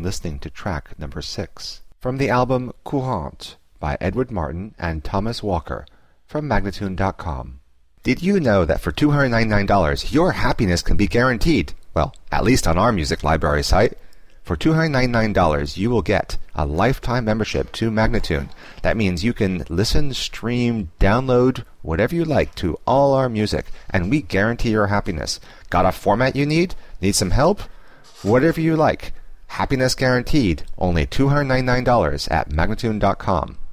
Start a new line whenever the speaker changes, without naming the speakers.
listening to track number 6 from the album Courante by Edward Martin and Thomas Walker from Magnatune.com. Did you know that for $299 your happiness can be guaranteed? Well, at least on our music library site. For $299 you will get a lifetime membership to Magnatune. That means you can listen, stream, download, whatever you like to all our music, and we guarantee your happiness. Got a format you need? Need some help? Whatever you like. Happiness guaranteed. Only $299 at Magnatune.com.